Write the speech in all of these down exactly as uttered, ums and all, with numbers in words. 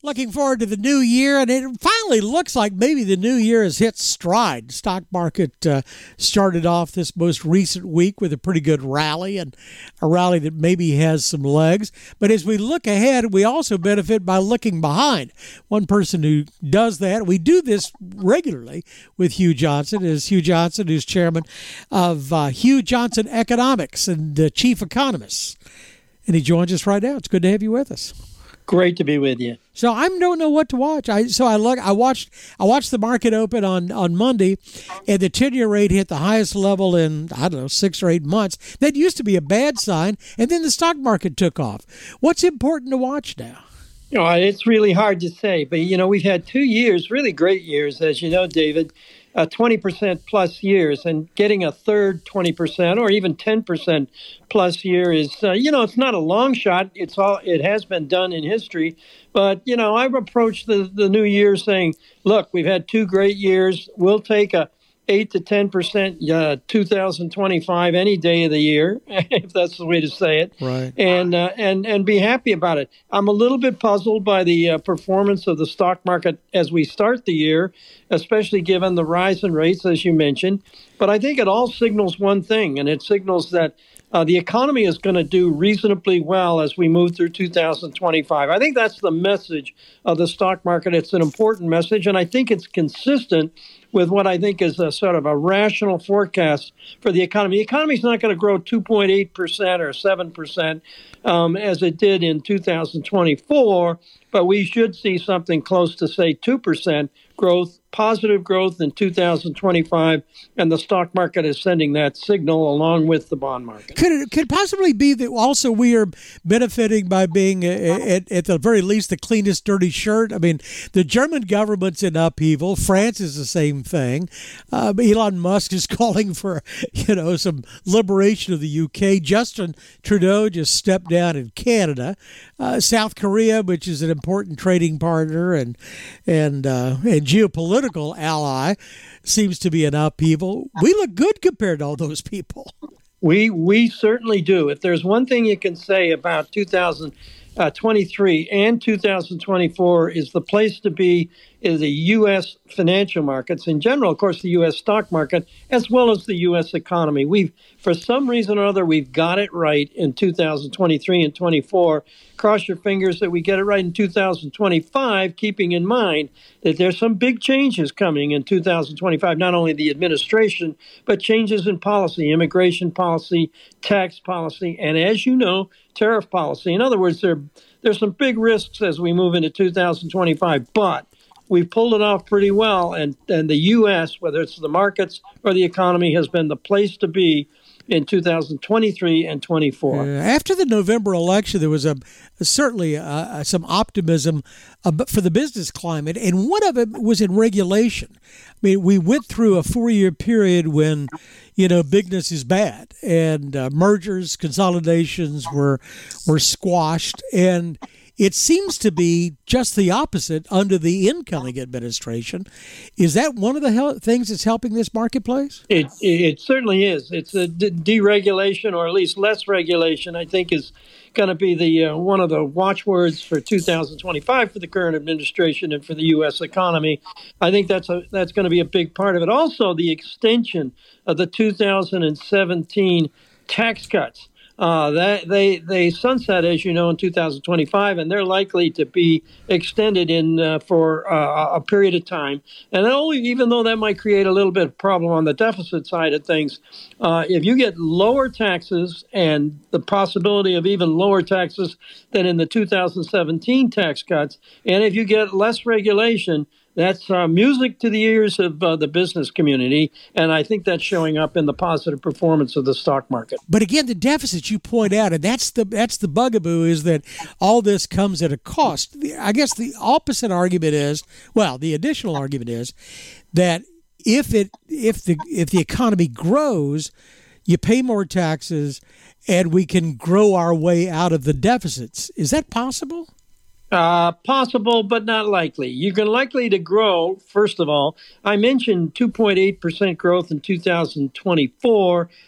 Looking forward to the new year, and it finally looks like maybe the new year has hit stride. Stock market uh, started off this most recent week with a pretty good rally, and a rally that maybe has some legs. But as we look ahead, we also benefit by looking behind. One person who does that, we do this regularly with Hugh Johnson, is Hugh Johnson, who's chairman of uh, Hugh Johnson Economics and uh, chief economist. And he joins us right now. It's good to have you with us. Great to be with you. So I don't know what to watch. I so I look. I watched. I watched the market open on, on Monday, and the ten-year rate hit the highest level in I don't know six or eight months. That used to be a bad sign, and then the stock market took off. What's important to watch now? You know, it's really hard to say, but you know, we've had two years, really great years, as you know, David. Uh, twenty percent plus years, and getting a third twenty percent or even ten percent plus year is, uh, you know, it's not a long shot. It's all, it has been done in history. But, you know, I've approached the, the new year saying, look, we've had two great years. We'll take a eight to ten percent uh, two thousand twenty-five any day of the year, if that's the way to say it, right? And uh, and and be happy about it. I'm a little bit puzzled by the uh, performance of the stock market as we start the year, especially given the rise in rates, as you mentioned. But I think it all signals one thing, and it signals that uh, the economy is going to do reasonably well as we move through two thousand twenty-five. I think that's the message of the stock market. It's an important message, and I think it's consistent with what I think is a sort of a rational forecast for the economy. The economy is not going to grow two point eight percent or seven percent um, as it did in two thousand twenty-four, but we should see something close to, say, two percent growth, positive growth in two thousand twenty-five, and the stock market is sending that signal along with the bond market. Could it could possibly be that also we are benefiting by being, at, at the very least, the cleanest dirty shirt? I mean, the German government's in upheaval. France is the same thing. Uh, Elon Musk is calling for, you know, some liberation of the U K. Justin Trudeau just stepped down in Canada. Uh, South Korea, which is an important trading partner and and uh, and geopolitical ally, seems to be in upheaval. We look good compared to all those people. We we certainly do. If there's one thing you can say about two thousand twenty-three and two thousand twenty-four is the place to be is the U S financial markets in general, of course, the U S stock market, as well as the U S economy. We've, for some reason or other, we've got it right in two thousand twenty-three and twenty-four. Cross your fingers that we get it right in two thousand twenty-five, keeping in mind that there's some big changes coming in two thousand twenty-five, not only the administration, but changes in policy, immigration policy, tax policy, and as you know, tariff policy. In other words, there there's some big risks as we move into two thousand twenty-five, but we've pulled it off pretty well, and, and the U S, whether it's the markets or the economy, has been the place to be in two thousand twenty-three and twenty-four. Uh, after the November election, there was a, a certainly uh, some optimism uh, for the business climate, and one of it was in regulation. I mean, we went through a four-year period when, you know, bigness is bad, and uh, mergers, consolidations were were squashed, and it seems to be just the opposite under the incoming administration. Is that one of the hel- things that's helping this marketplace? It it certainly is. It's a de- deregulation, or at least less regulation, I think, is going to be the uh, one of the watchwords for two thousand twenty-five for the current administration and for the U S economy. I think that's a that's going to be a big part of it. Also, the extension of the two thousand seventeen tax cuts. Uh, that they they sunset, as you know, in two thousand twenty-five, and they're likely to be extended in uh, for uh, a period of time. And only, even though that might create a little bit of problem on the deficit side of things, uh, if you get lower taxes and the possibility of even lower taxes than in the two thousand seventeen tax cuts, and if you get less regulation, that's uh, music to the ears of uh, the business community, and I think that's showing up in the positive performance of the stock market. But again, the deficits you point out, and that's the that's the bugaboo, is that all this comes at a cost. I guess the opposite argument is, well, the additional argument is that if it if the if the economy grows, you pay more taxes, and we can grow our way out of the deficits. Is that possible? Uh, possible, but not likely. You're likely to grow, first of all. I mentioned two point eight percent growth in two thousand twenty-four.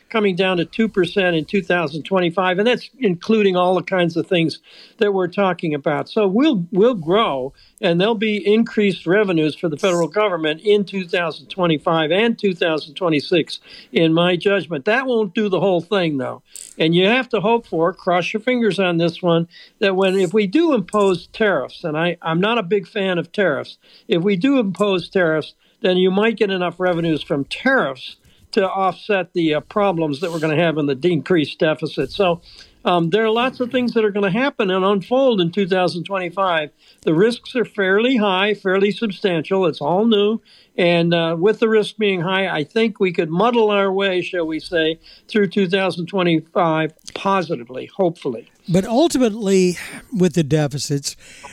coming down to two percent in two thousand twenty-five, and that's including all the kinds of things that we're talking about. So we'll we'll grow, and there'll be increased revenues for the federal government in two thousand twenty-five and two thousand twenty-six, in my judgment. That won't do the whole thing, though. And you have to hope for, cross your fingers on this one, that when if we do impose tariffs, and I, I'm not a big fan of tariffs, if we do impose tariffs, then you might get enough revenues from tariffs to offset the uh, problems that we're going to have in the decreased deficit. So um, there are lots of things that are going to happen and unfold in two thousand twenty-five. The risks are fairly high, fairly substantial. It's all new. And uh, with the risk being high, I think we could muddle our way, shall we say, through two thousand twenty-five positively, hopefully. But ultimately, with the deficits,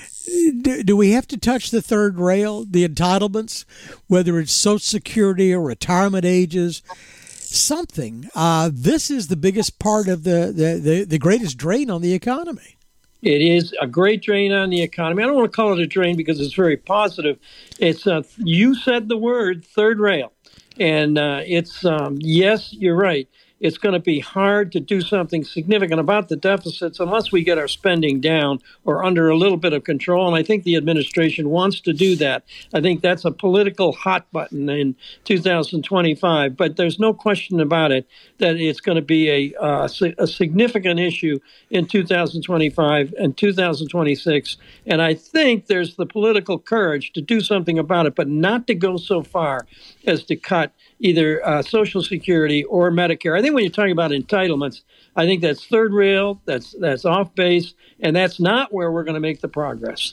do, do we have to touch the third rail, the entitlements, whether it's Social Security or retirement ages, something? Uh, this is the biggest part of the, the, the, the greatest drain on the economy. It is a great drain on the economy. I don't want to call it a drain because it's very positive. It's uh, you said the word third rail. And uh, it's, um, yes, you're right. It's going to be hard to do something significant about the deficits unless we get our spending down or under a little bit of control. And I think the administration wants to do that. I think that's a political hot button in two thousand twenty-five. But there's no question about it that it's going to be a, uh, a significant issue in two thousand twenty-five and two thousand twenty-six. And I think there's the political courage to do something about it, but not to go so far as to cut either uh, Social Security or Medicare. I think when you're talking about entitlements, I think that's third rail, that's that's off base, and that's not where we're going to make the progress.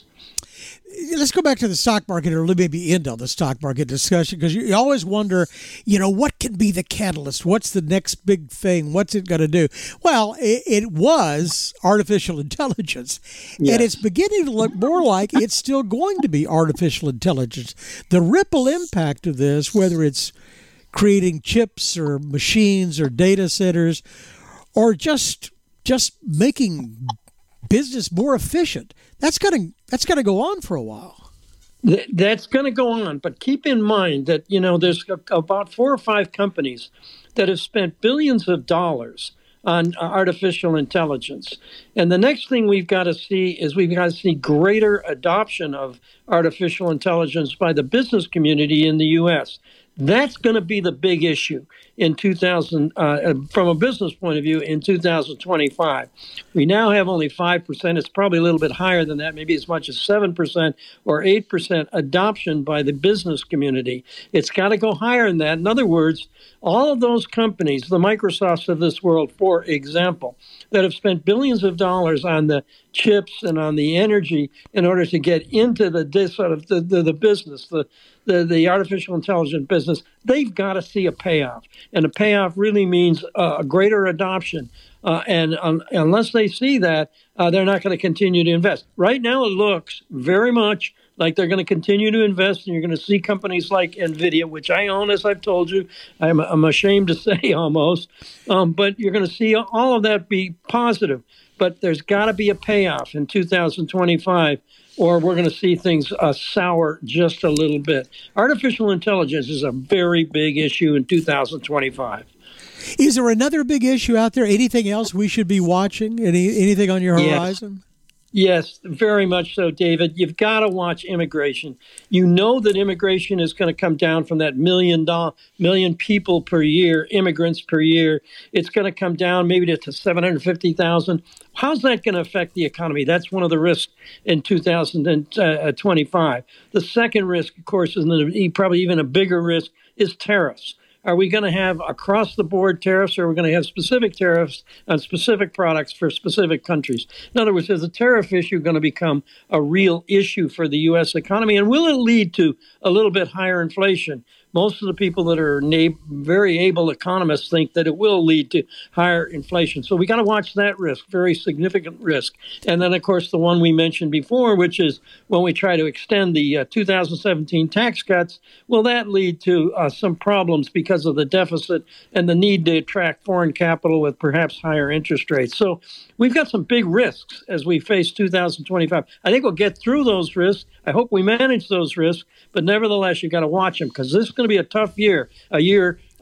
Let's go back to the stock market, or maybe end on the stock market discussion, because you always wonder, you know, what can be the catalyst? What's the next big thing? What's it going to do? Well, it, it was artificial intelligence, yes. And it's beginning to look more like it's still going to be artificial intelligence. The ripple impact of this, whether it's creating chips or machines or data centers, or just just making business more efficient, that's going to that's going to go on for a while. That's going to go on, but keep in mind that, you know, there's about four or five companies that have spent billions of dollars on artificial intelligence. And the next thing we've got to see is we've got to see greater adoption of artificial intelligence by the business community in the U S. That's going to be the big issue in two thousand, uh, from a business point of view, in two thousand twenty-five. We now have only five percent. It's probably a little bit higher than that, maybe as much as seven percent or eight percent adoption by the business community. It's got to go higher than that. In other words, all of those companies, the Microsofts of this world, for example, that have spent billions of dollars on the chips and on the energy in order to get into the sort of the, the, the business, the, the the artificial intelligence business, they've got to see a payoff. And a payoff really means uh, a greater adoption. Uh, and um, unless they see that, uh, they're not going to continue to invest. Right now, it looks very much like they're going to continue to invest, and you're going to see companies like NVIDIA, which I own, as I've told you. I'm, I'm ashamed to say almost. Um, but you're going to see all of that be positive. But there's got to be a payoff in two thousand twenty-five, or we're going to see things uh, sour just a little bit. Artificial intelligence is a very big issue in two thousand twenty-five. Is there another big issue out there? Anything else we should be watching? Any anything on your horizon? Yes. Yes, very much so, David. You've got to watch immigration. You know that immigration is going to come down from that million dollar, million people per year, immigrants per year. It's going to come down maybe to, to seven hundred fifty thousand. How's that going to affect the economy? That's one of the risks in two thousand twenty-five. The second risk, of course, is probably even a bigger risk, is tariffs. Are we going to have across-the-board tariffs, or are we going to have specific tariffs on specific products for specific countries? In other words, is the tariff issue going to become a real issue for the U S economy? And will it lead to a little bit higher inflation? Most of the people that are na- very able economists think that it will lead to higher inflation. So we got to watch that risk, very significant risk. And then, of course, the one we mentioned before, which is when we try to extend the uh, two thousand seventeen tax cuts, will that lead to uh, some problems because of the deficit and the need to attract foreign capital with perhaps higher interest rates? So we've got some big risks as we face two thousand twenty-five. I think we'll get through those risks. I hope we manage those risks. But nevertheless, you've got to watch them, because this is going to be a tough year, a year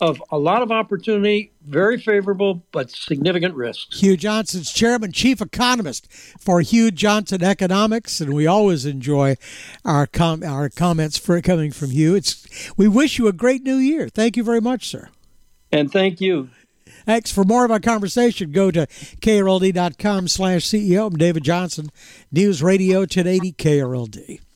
of a lot of opportunity, very favorable, but significant risks. Hugh Johnson's chairman, chief economist for Hugh Johnson Economics, and we always enjoy our com- our comments for coming from Hugh. It's we wish you a great new year. Thank you very much, sir. And thank you. Thanks. For more of our conversation, go to K R L D dot com slash C E O. I'm David Johnson, News Radio ten eighty K R L D.